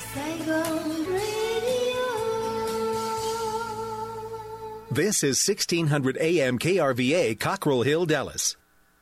Saigon Radio. This is 1600 AM KRVA, Cockrell Hill, Dallas.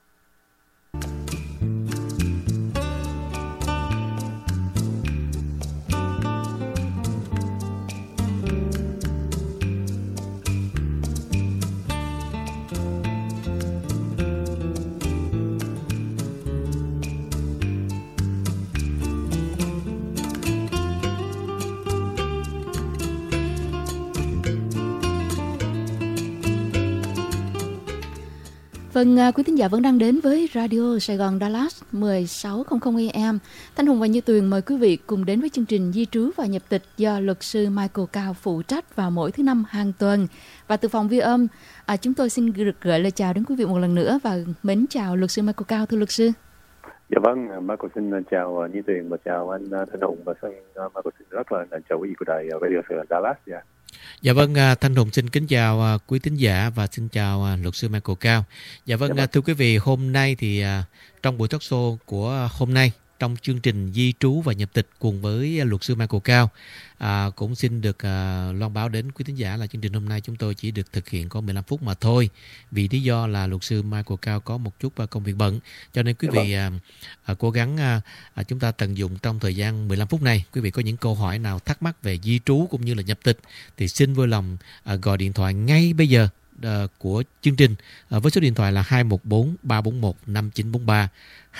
Vâng, quý thính giả vẫn đang đến với Radio Sài Gòn Dallas 1600 AM. Thanh Hùng và Như Tuyền mời quý vị cùng đến với chương trình Di trú và nhập tịch do luật sư Michael Cao phụ trách vào mỗi thứ Năm hàng tuần. Và từ phòng ghi âm, chúng tôi xin được gửi lời chào đến quý vị một lần nữa và mến chào luật sư Michael Cao, thưa luật sư. Dạ vâng, Michael xin chào Như Tuyền và chào anh Thanh Hùng và Michael xin rất là chào quý vị của đài Radio Sài Gòn Dallas. Dạ vâng, Thanh Hùng xin kính chào quý thính giả và xin chào luật sư Michael Cao. Dạ vâng, thưa quý vị, hôm nay thì trong buổi talk show của hôm nay, trong chương trình Di trú và nhập tịch cùng với luật sư Michael Cao, cũng xin được loan báo đến quý thính giả là chương trình hôm nay chúng tôi chỉ được thực hiện có 15 phút mà thôi, vì lý do là luật sư Michael Cao có một chút công việc bận, cho nên quý vị cố gắng chúng ta tận dụng trong thời gian 15 phút này. Quý vị có những câu hỏi nào thắc mắc về di trú cũng như là nhập tịch thì xin vui lòng gọi điện thoại ngay bây giờ của chương trình với số điện thoại là 214 341 5943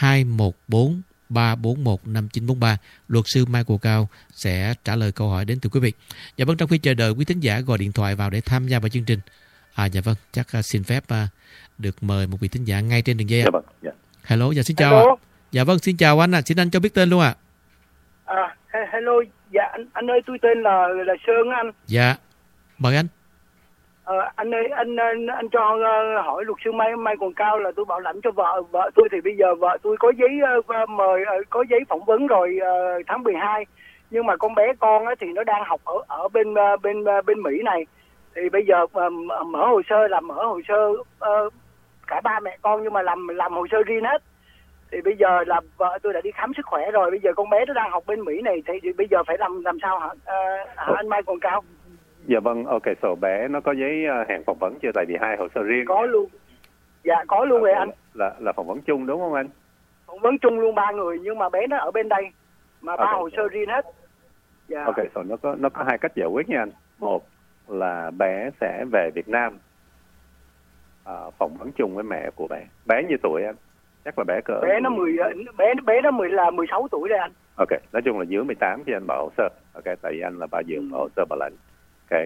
214 341 5943. Luật sư Michael Cao sẽ trả lời câu hỏi đến từ quý vị. Dạ vâng, trong khi chờ đợi quý thính giả gọi điện thoại vào để tham gia vào chương trình, dạ vâng, chắc xin phép được mời một vị thính giả ngay trên đường dây. Dạ vâng, dạ. Hello, dạ xin chào ạ. Dạ vâng, xin chào anh ạ. Xin anh cho biết tên luôn ạ. Hello, dạ anh ơi, tôi tên là Sơn anh. Dạ, mời anh. Anh ơi, anh cho hỏi luật sư Michael Cao là tôi bảo lãnh cho vợ tôi, thì bây giờ vợ tôi có giấy mời, có giấy phỏng vấn rồi tháng 12, nhưng mà con bé con thì nó đang học ở bên Mỹ này, thì bây giờ mở hồ sơ cả ba mẹ con, nhưng mà làm hồ sơ riêng hết. Thì bây giờ là vợ tôi đã đi khám sức khỏe rồi, bây giờ con bé nó đang học bên Mỹ này, thì bây giờ phải làm sao hả anh Michael Cao? Dạ vâng, ok, so bé nó có giấy hẹn phỏng vấn chưa? Tại vì hai hồ sơ riêng. Có luôn. Dạ có luôn rồi anh. Là phỏng vấn chung đúng không anh? Phỏng vấn chung luôn 3 người, nhưng mà bé nó ở bên đây mà 3 hồ sơ riêng hết. Dạ. Ok, so nó có hai cách giải quyết nha anh. Một là bé sẽ về Việt Nam phỏng vấn chung với mẹ của bé. Bé nhiêu tuổi anh? Chắc là bé cỡ. Bé nó 16 tuổi đây anh. Ok, nói chung là dưới 18 khi anh mở hồ sơ. Ok, tại vì anh là ba dường mở hồ sơ bảo lãnh. Ok,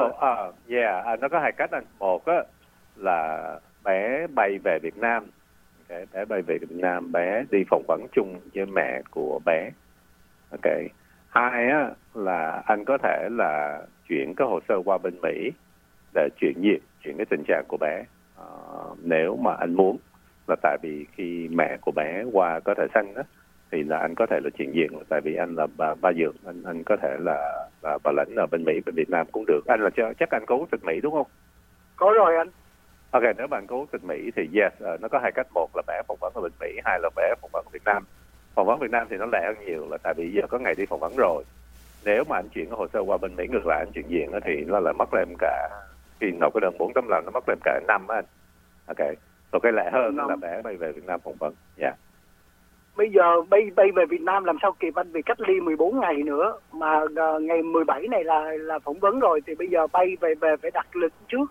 nó có hai cách anh. Một á là bé bay về Việt Nam. Ok, bé bay về Việt Nam, bé đi phỏng vấn chung với mẹ của bé. Ok. Hai á là anh có thể là chuyển cái hồ sơ qua bên Mỹ để chuyển cái tình trạng của bé. Nếu mà anh muốn, là tại vì khi mẹ của bé qua có thể sanh á, thì là anh có thể là chuyển diện, tại vì anh là ba dược, anh có thể là bảo lãnh ở bên Mỹ, bên Việt Nam cũng được. Anh là chắc anh có quốc tịch Mỹ đúng không? Có rồi anh. Ok, nếu bạn có quốc tịch Mỹ thì yes, nó có hai cách. Một là bé phỏng vấn ở bên Mỹ, hai là bé phỏng vấn ở Việt Nam. Phỏng vấn Việt Nam thì nó lẻ hơn nhiều, là tại vì giờ có ngày đi phỏng vấn rồi. Nếu mà anh chuyển cái hồ sơ qua bên Mỹ, ngược lại anh chuyển diện thì nó là mất lên cả, khi nộp cái đơn 4.5 nó mất lên cả năm á anh. Ok, rồi cái lẻ hơn là bé bay về Việt Nam phỏng vấn. Dạ. Bây giờ bay về Việt Nam làm sao kịp anh, vì cách ly 14 ngày nữa, mà ngày 17 này là phỏng vấn rồi, thì bây giờ bay về phải đặt lịch trước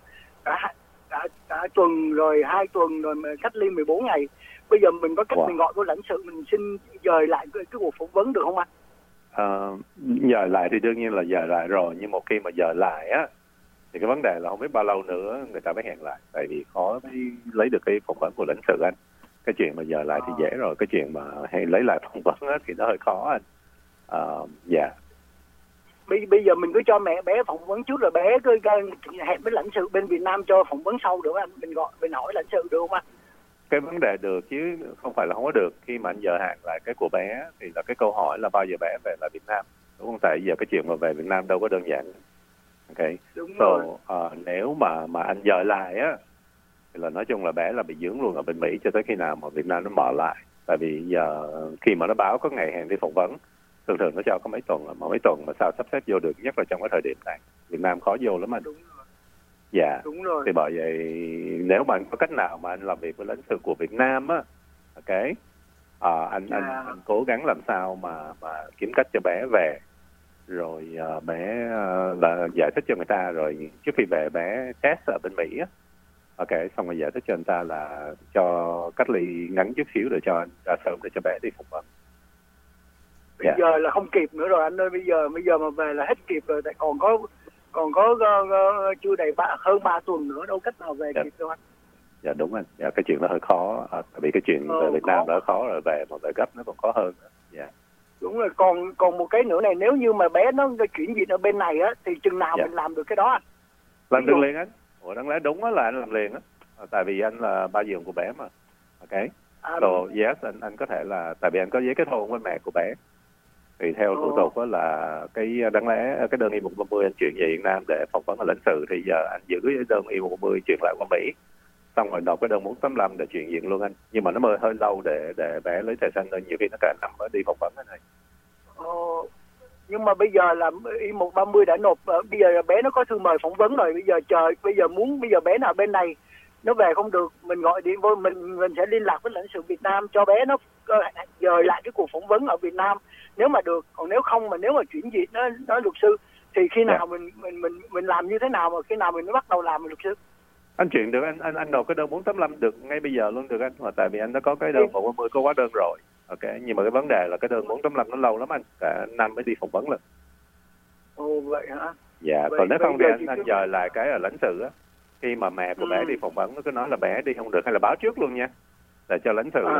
cả tuần rồi 2 tuần rồi, mà cách ly 14 ngày. Bây giờ mình có cách mình gọi cô lãnh sự mình xin dời lại cái cuộc phỏng vấn được không anh? Dời lại thì đương nhiên là dời lại rồi, nhưng một khi mà dời lại á thì cái vấn đề là không biết bao lâu nữa người ta mới hẹn lại, tại vì khó mới lấy được cái phỏng vấn của lãnh sự anh. Cái chuyện mà dời lại thì dễ rồi, cái chuyện mà hay lấy lại phỏng vấn á thì nó hơi khó anh. Dạ. Bây giờ mình cứ cho mẹ bé phỏng vấn trước rồi bé cứ hẹn với lãnh sự bên Việt Nam cho phỏng vấn sau được anh, mình hỏi lãnh sự được không anh? Cái vấn đề được chứ không phải là không có được. Khi mà anh giờ hạn lại cái của bé thì là cái câu hỏi là bao giờ bé về lại Việt Nam, đúng không? Tại giờ cái chuyện mà về Việt Nam đâu có đơn giản. Ok. Đúng rồi. Nếu mà anh dời lại á thì là nói chung là bé là bị dưỡng luôn ở bên Mỹ cho tới khi nào mà Việt Nam nó mở lại. Tại vì giờ khi mà nó báo có ngày hẹn đi phỏng vấn, thường nó cho có mấy tuần, mà mấy tuần mà sao sắp xếp vô được, nhất là trong cái thời điểm này. Việt Nam khó vô lắm anh. Đúng rồi. Dạ. Đúng rồi. Thì bởi vậy nếu mà anh có cách nào mà anh làm việc với lãnh sự của Việt Nam á, ok, anh cố gắng làm sao mà kiếm cách cho bé về, rồi bé là giải thích cho người ta, rồi trước khi về bé test ở bên Mỹ á, ok, xong rồi giải thích cho người ta là cho cách ly ngắn chút xíu để cho anh ra sớm để cho bé đi phỏng vấn. Bây giờ là không kịp nữa rồi anh ơi, bây giờ mà về là hết kịp rồi, tại còn có chưa đầy hơn 3 tuần nữa, đâu cách nào về kịp đâu anh. Dạ đúng anh, dạ, cái chuyện đó hơi khó, tại vì cái chuyện về Việt Nam đã khó rồi, về mà về gấp nó còn khó hơn. Dạ. Đúng rồi, còn một cái nữa này, nếu như mà bé nó chuyển viện ở bên này á, thì chừng nào mình làm được cái đó anh? Làm được liền anh. Ủa đáng lẽ đúng á là anh làm liền á, tại vì anh là ba giường của bé mà, ok. So yes, anh có thể là, tại vì anh có giấy kết hôn với mẹ của bé, thì theo thủ tục đó là cái đáng lẽ cái đơn I-130 anh chuyển về Việt Nam để phỏng vấn ở lãnh sự, thì giờ anh giữ cái đơn I-130 chuyển lại qua Mỹ, xong rồi nộp cái đơn 485 để chuyển viện luôn anh. Nhưng mà nó hơi lâu để bé lấy thẻ xanh, nên nhiều khi nó cả năm mới đi phỏng vấn cái này. Nhưng mà bây giờ là I-130 đã nộp, bây giờ bé nó có thư mời phỏng vấn rồi, bây giờ bé nào bên này nó về không được, mình gọi điện vô, mình sẽ liên lạc với lãnh sự Việt Nam cho bé nó dời lại cái cuộc phỏng vấn ở Việt Nam nếu mà được. Còn nếu không, mà nếu mà chuyển viện nó luật sư, thì khi nào mình làm như thế nào, mà khi nào mình mới bắt đầu làm luật sư? Anh chuyển được, anh nộp cái đơn 485 được ngay bây giờ luôn được anh, mà tại vì anh đã có cái đơn 130 có hóa đơn rồi, ok. Nhưng mà cái vấn đề là cái đơn 485 nó lâu lắm anh, cả năm mới đi phỏng vấn lần. Ồ vậy hả? Dạ, còn nếu không thì anh dời lại cái ở lãnh sự á, khi mà mẹ của bé đi phỏng vấn nó cứ nói là bé đi không được, hay là báo trước luôn nha, để cho lãnh sự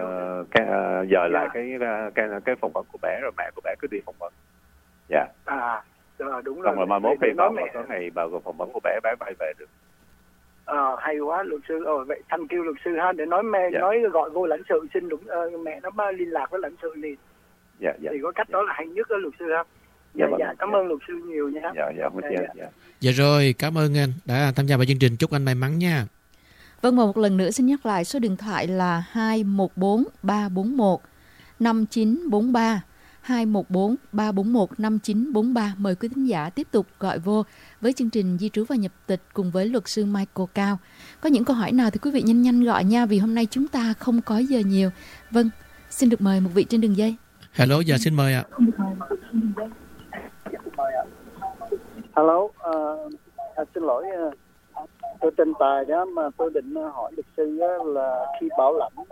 dời lại cái phỏng vấn của bé, rồi mẹ của bé cứ đi phỏng vấn. Dạ. Đúng rồi. Xong rồi mai mốt khi mà có ngày vào phỏng vấn của bé bay về được. Hay quá luật sư. Vậy thanh kêu luật sư ha, để nói gọi vô lãnh sự xin mẹ nó liên lạc với lãnh sự liền. Dạ. Thì có cách đó là hay nhất đó luật sư ha. Dạ, cảm ơn luật sư nhiều nha. Dạ rồi, cảm ơn anh đã tham gia vào chương trình, chúc anh may mắn nha. Vâng, một lần nữa xin nhắc lại số điện thoại là 214 341 5943. 214 341 5943. Mời quý thính giả tiếp tục gọi vô với chương trình Di trú và nhập tịch cùng với luật sư Michael Cao. Có những câu hỏi nào thì quý vị nhanh gọi nha, vì hôm nay chúng ta không có giờ nhiều. Vâng, xin được mời một vị trên đường dây. Hello, dạ xin mời ạ. Hello, xin lỗi, tôi trên tài đó, mà tôi định hỏi luật sư là khi bảo lãnh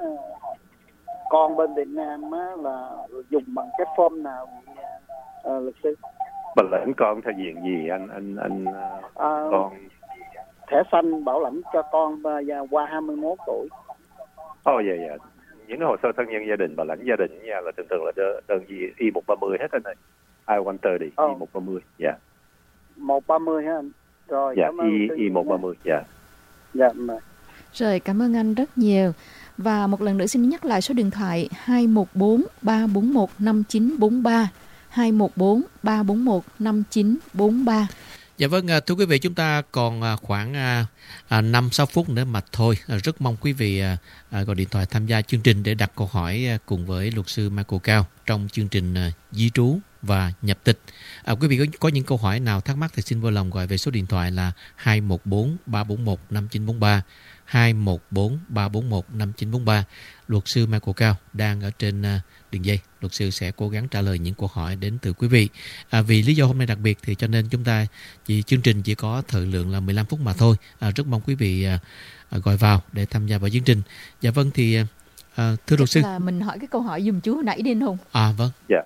con bên Việt Nam là dùng bằng cái form nào luật sư? Bảo lãnh con theo diện gì anh con? Thẻ xanh bảo lãnh cho con qua 21 tuổi. Dạ. Những cái hồ sơ thân nhân gia đình, bảo lãnh gia đình nha, là thường là đơn gì I-130 hết anh ơi. I-130, I-130, dạ. 130 hả anh? Rồi, dạ, cảm ơn I-130, dạ. Dạ. Rồi, cảm ơn anh rất nhiều. Và một lần nữa xin nhắc lại số điện thoại 214 341 5943. 214 341 5943. Dạ vâng, thưa quý vị, chúng ta còn khoảng 5-6 phút nữa mà thôi. Rất mong quý vị gọi điện thoại tham gia chương trình để đặt câu hỏi cùng với luật sư Michael Cao trong chương trình Di trú và nhập tịch. Quý vị có những câu hỏi nào thắc mắc thì xin vui lòng gọi về số điện thoại là 214 341 5943. 214 341 5943. Luật sư Michael Cao đang ở trên đường dây. Luật sư sẽ cố gắng trả lời những câu hỏi đến từ quý vị. Vì lý do hôm nay đặc biệt thì cho nên chúng ta chương trình chỉ có thời lượng là 15 phút mà thôi. Rất mong quý vị gọi vào để tham gia vào chương trình. Dạ vâng, thì thưa luật sư, là mình hỏi cái câu hỏi giùm chú hồi nãy đi anh Hùng. Vâng. Dạ.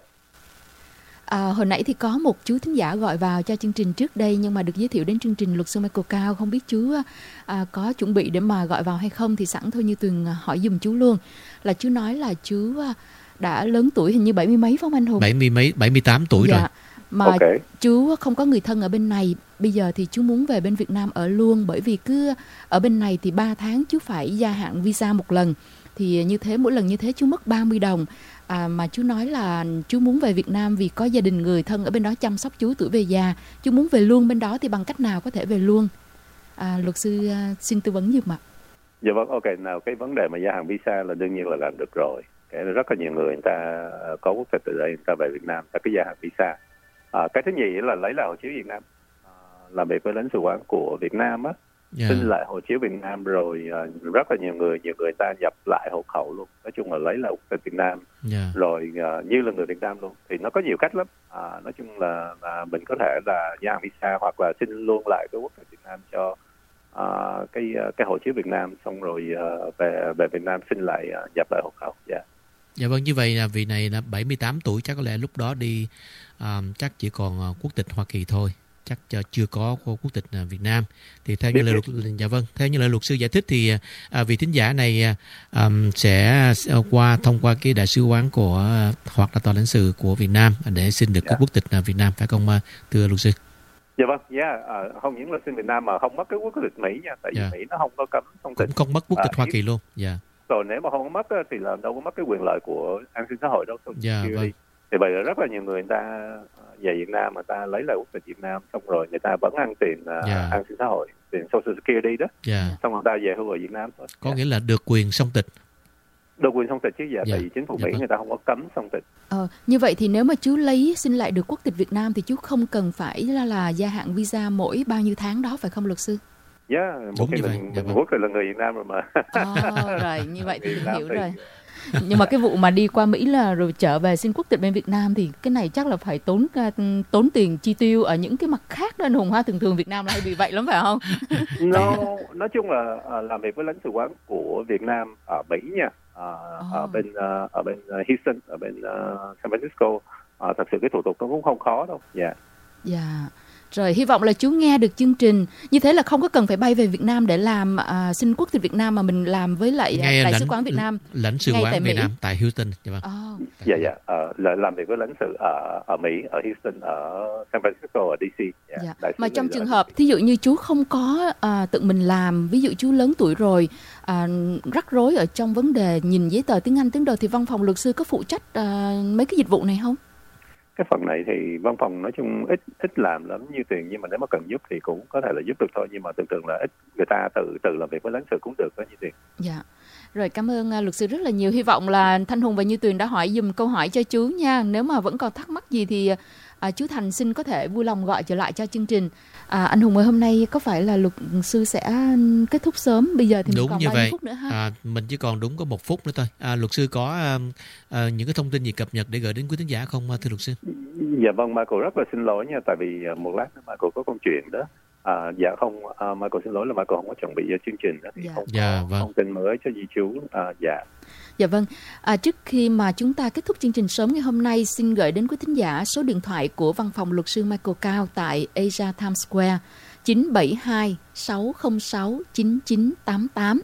Hồi nãy thì có một chú thính giả gọi vào cho chương trình trước đây, nhưng mà được giới thiệu đến chương trình luật sư Michael Cao, không biết chú có chuẩn bị để mà gọi vào hay không, thì sẵn thôi Như Tuyền hỏi giùm chú luôn. Là chú nói là chú đã lớn tuổi, hình như 70 mấy phải không anh Hùng? 78 tuổi rồi. Mà chú không có người thân ở bên này. Bây giờ thì chú muốn về bên Việt Nam ở luôn, bởi vì cứ ở bên này thì 3 tháng chú phải gia hạn visa một lần. Thì như thế, mỗi lần như thế chú mất 30 đồng. Mà chú nói là chú muốn về Việt Nam vì có gia đình người thân ở bên đó chăm sóc chú tuổi về già. Chú muốn về luôn bên đó thì bằng cách nào có thể về luôn? Luật sư xin tư vấn giùm ạ. Dạ vâng, ok. Nào, cái vấn đề mà gia hạn visa là đương nhiên là làm được rồi. Ok. rất là nhiều người ta có quốc tịch từ đây người ta về Việt Nam, ta cứ gia hạn visa. Cái thứ nhì là lấy lại hộ chiếu Việt Nam, làm việc với lãnh sự quán của Việt Nam á, xin lại hộ chiếu Việt Nam rồi rất là nhiều người ta nhập lại hộ khẩu luôn. Nói chung là lấy lại quốc tịch Việt Nam, rồi như là người Việt Nam luôn. Thì nó có nhiều cách lắm. Nói chung là mình có thể là gia hạn visa hoặc là xin luôn lại cái quốc tịch Việt Nam cho cái hộ chiếu Việt Nam, xong rồi về Việt Nam xin lại nhập lại hộ khẩu. Dạ vâng, như vậy là vị này là 78 tuổi, chắc có lẽ lúc đó đi chắc chỉ còn quốc tịch Hoa Kỳ thôi, chắc chưa có quốc tịch Việt Nam. Thì theo như lời theo như lời luật sư giải thích thì vị thính giả này sẽ thông qua cái đại sứ quán của hoặc là tòa lãnh sự của Việt Nam để xin được cái quốc tịch Việt Nam, phải không thưa luật sư? Dạ vâng, không những là xin Việt Nam mà không mất cái quốc tịch Mỹ nha, tại vì Mỹ nó không có cấm thông tịch. Cũng không mất quốc tịch Hoa Kỳ luôn. Rồi nếu mà không có mất thì là đâu có mất cái quyền lợi của an sinh xã hội đâu. Vâng. Thì bây giờ rất là nhiều người ta về Việt Nam mà ta lấy lại quốc tịch Việt Nam, xong rồi người ta vẫn ăn tiền an sinh xã hội, tiền Social Security đó, xong rồi người ta về hưu ở Việt Nam thôi. Có nghĩa là được quyền song tịch. Được quyền song tịch chứ, tại vì chính phủ Mỹ người ta không có cấm song tịch. Như vậy thì nếu mà chú xin lại được quốc tịch Việt Nam thì chú không cần phải là gia hạn visa mỗi bao nhiêu tháng đó, phải không luật sư? Một khi mình quốc tịch là người Việt Nam rồi mà. Rồi, như vậy thì mình hiểu rồi. Nhưng mà cái vụ mà đi qua Mỹ là rồi trở về xin quốc tịch bên Việt Nam thì cái này chắc là phải tốn tiền chi tiêu ở những cái mặt khác đó anh Hùng ha. Thường Việt Nam là hay bị vậy lắm phải không? Nói chung là làm việc với lãnh sự quán của Việt Nam ở Mỹ nha, ở bên Houston, ở bên San Francisco, thật sự cái thủ tục nó cũng không khó đâu. Rồi, hy vọng là chú nghe được chương trình. Như thế là không có cần phải bay về Việt Nam để làm xin quốc tịch Việt Nam, mà mình làm với lại đại sứ quán Việt Nam, lãnh sự quán Việt Nam tại Houston. Làm việc với lãnh sự ở Mỹ, ở Houston, ở San Francisco, ở DC. Mà trong trường hợp thí dụ như chú không có tự mình làm, ví dụ chú lớn tuổi rồi, rắc rối ở trong vấn đề nhìn giấy tờ tiếng Anh tiếng Đồ, thì văn phòng luật sư có phụ trách mấy cái dịch vụ này không? Cái phần này thì văn phòng nói chung ít làm lắm như tiền, nhưng mà nếu mà cần giúp thì cũng có thể là giúp được thôi, nhưng mà thường là ít, người ta tự làm việc với lãnh sự cũng được đó như tiền. Rồi, cảm ơn luật sư rất là nhiều. Hy vọng là Thanh Hùng và Như Tuyền đã hỏi dùm câu hỏi cho chú nha. Nếu mà vẫn còn thắc mắc gì thì chú Thành xin có thể vui lòng gọi trở lại cho chương trình. Anh Hùng ơi, hôm nay có phải là luật sư sẽ kết thúc sớm? Bây giờ thì mình còn bao nhiêu phút nữa ha? Mình chỉ còn đúng có 1 phút nữa thôi. Luật sư có những cái thông tin gì cập nhật để gửi đến quý thính giả không thưa luật sư? Dạ vâng, Michael rất là xin lỗi nha, tại vì một lát nữa Michael có công chuyện đó. Michael xin lỗi là Michael không có chuẩn bị chương trình đó, thì không có thông tin mới cho di trú. Dạ vâng, trước khi mà chúng ta kết thúc chương trình sớm ngày hôm nay, xin gửi đến quý thính giả số điện thoại của văn phòng luật sư Michael Cao tại Asia Times Square 972 606 9988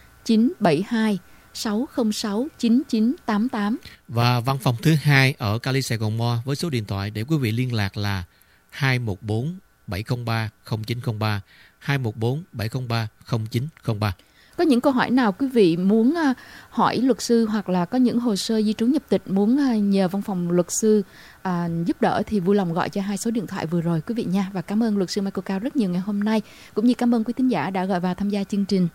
972 606 9988. Và văn phòng thứ hai ở Cali Sài Gòn Mo với số điện thoại để quý vị liên lạc là 214 703 0903 214 703 0903. Có những câu hỏi nào quý vị muốn hỏi luật sư, hoặc là có những hồ sơ di trú nhập tịch muốn nhờ văn phòng luật sư giúp đỡ, thì vui lòng gọi cho 2 số điện thoại vừa rồi quý vị nha. Và cảm ơn luật sư Michael Cao rất nhiều ngày hôm nay, cũng như cảm ơn quý thính giả đã gọi vào tham gia chương trình.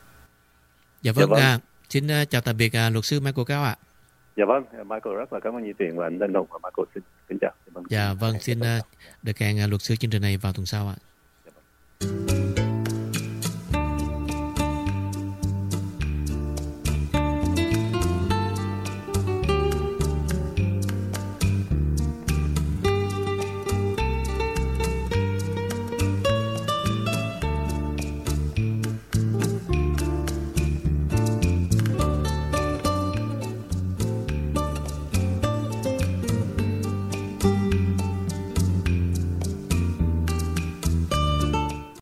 Dạ vâng, xin chào tạm biệt luật sư Michael Cao ạ. Dạ vâng, Michael rất là cảm ơn Như Tuyền và anh Đinh Hùng, và Michael xin kính chào. Dạ vâng, xin được hẹn luật sư chương trình này vào tuần sau ạ.